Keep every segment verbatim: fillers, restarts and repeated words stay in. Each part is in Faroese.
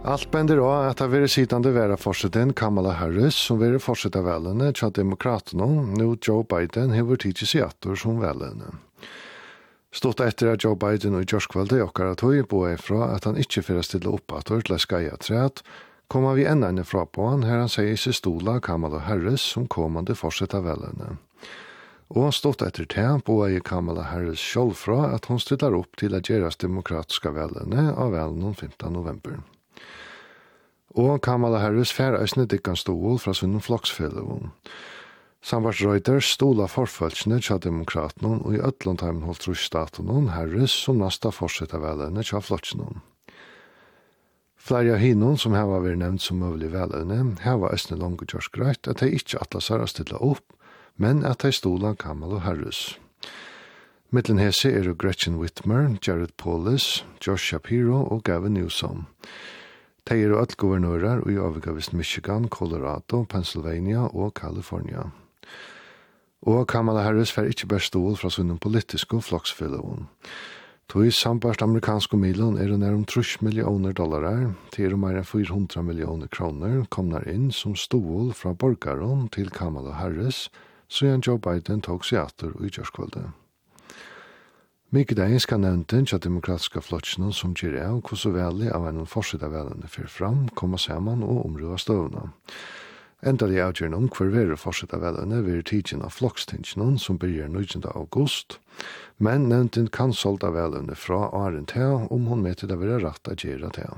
Allt bender av at det vil sittande være forsetten Kamala Harris som vil fortsette velene til demokratene, nå Joe Biden har tidlig siatter som velene. Stått etter at Joe Biden og Gjørskvalde okkar at høy på fra at han ikke får stille opp at høy til å skaie træt, kommer vi enda inn fra på han her han sier seg stola Kamala Harris som kommande fortsette velene. Og han stått etter til på ei Kamala Harris selv fra at hun stiller opp til at gjøres demokratiske velene av velen femte november. Og Kamala Harris færeisne dikkan stol fra sin floksfellevån. Samvart Reuters stola forfølgene til demokratene og i Øtlandheimen holdt trusstaten Harris som nasta fortsette velene til floksene. Flere av hinnon som her var nevnt som mulig velene, her var eisne langt gjørs greit at de ikke atlasar å stille opp, men at de stola Kamala Harris. Mittlen hese er Gretchen Whitmer, Jared Polis, Josh Shapiro og Gavin Newsom. De er alle guvernører i overgavist Michigan, Colorado, Pennsylvania og California. Og Kamala Harris får ikke bare stål fra sin politiske floksfellevån. To i sambart amerikanske milen er det nær om tre millioner dollarer, til mer enn fire hundre millioner kroner kommer inn som stål fra borgeren til Kamala Harris, så Joe Biden tog seg atter i Gjørskvalde. Mykje deg skal nevnten til demokratiske flotsene som gjør av hvordan veldig av en forsida velene fyrir fram, komme sammen og omrøve støvna. Endelig avgjørende om hver være forsida velene vil tidsen av flokstingsene som begynner nittende august, men nevnten kan solda velene fra åren til om hun mente det vil rett å gjøre til.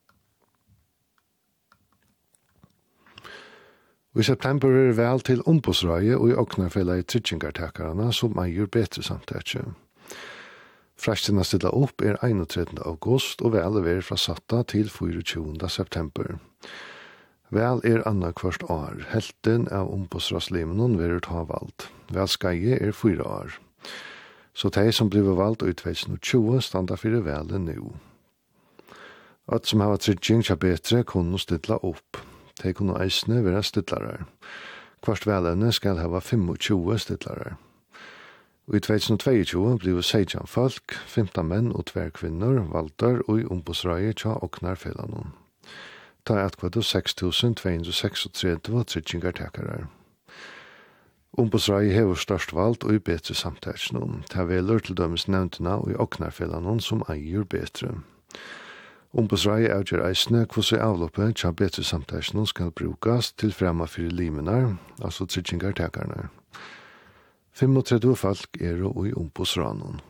I september er vel til ombudsrøye og i åknarfellet i tryggingartakerne som eier bedre samtidig. Frestene stilla opp er einogtredje august og vel er fra satta til tjuefire september. Vel er anna kvart år. Helten av ombudsrådslimen vil ta valgt. Vel skeie er fire år. Så de som blir valgt i tjuetusen og tjue standa fyrir velen nu. At som har trygging kja betre kunne stilla opp. De kunne eisne være stillare. Kvart velene skal hava tjue stillare. Og i tjuetusen og tjueto blir seksten folk, femten menn og tver kvinner valgter og i ombudsrøye tja åknarfellanen. Ta er atkvadet seks tusen to hundre seksogtretti tryggingartakere. Ombudsrøye hever størst valgt og i betre samtadsnån. Ta veler til dømes nevntene og i åknarfellanen som eier betre. Ombudsrøye avgjør eisne hvordan avloppet tja betre samtadsnån skal brukes til fremme for limenar, altså tryggingartakerne. trettiofem folk er og i ombudsranen.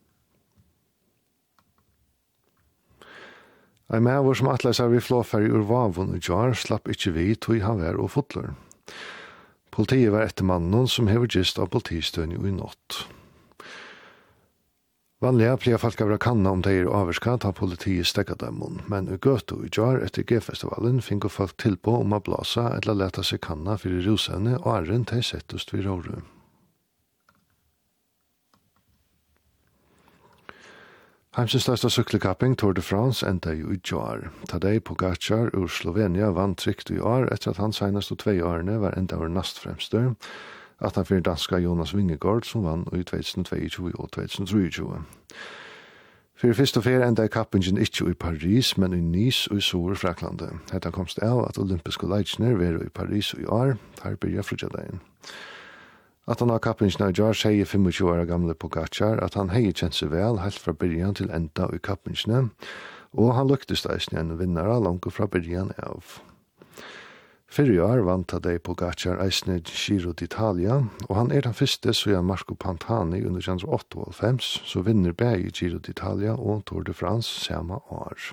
Ein maver som atlas av i flåfærg ur vavun og jar slapp ikkje vi tog han vær og fotler. Politiet var etter mannen som hever gist av politistøyne i natt. Vanliga plia folk av kanna om de er avvarskatt av politiet stekka dem, men i gøto i jar etter G-festivalen finner folk tilpå om å blasa eller leta seg kanna fyrir rusene og arren til settust vid råru. Heimsens største sykkelkapping Tour de France enda jo i jar. Tadej Pogacar ur Slovenia vann trygt i år etter at han senest og tvei årene var enda over nastfremstør, at han fyrir danska Jonas Vingegaard som vann i tjuetusen og tjueto og tjuetusen og tjueto. Fyrir fyrst og fyrir enda i kappingen ikkje i Paris, men i Nice og i Sør-Fraklande. Hetta komst av at olympiske leitsner var i Paris og i år, her byrja frutjadagen. At han har kappingen av jar sier tjuefem år gamle Pogacar at han hei kjent seg vel helt fra byrjan til enda i kappingen, og han lyktes eisen en vinnare langt fra byrjan av. Fyrir år vant Tadej Pogacar eisen Giro d'Italia, og han er den første så er Marco Pantani under nitten åttaoghalvfems, så vinner begge Giro d'Italia og Tour de France samme år.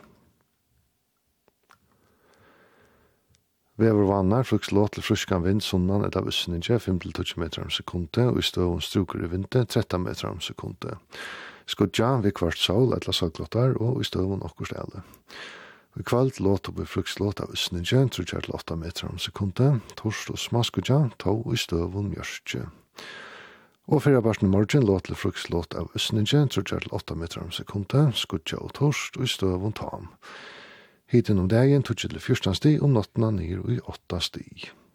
Vevervannar fruks låt til fruskan vind sunnan et av vissninge fem til tolv meter om sekunde, og i støvun struker i vinte tretton meter om sekunde. Skudja ved kvart sol etla saglåtar, og i støvun okkur stelle. I kvalt låt opp i fruks låt av vissninge tre til åtta meter om sekunde, torst og smaskudja to i støvun mjørskje. Og fyrir barsten morgen låt til fruks låt av vissninge tre til åtta meter om sekunde, skudja og torst og i støvun tam. Hiten om dagen tog til fjorten stig og nattene ned i åtta stig.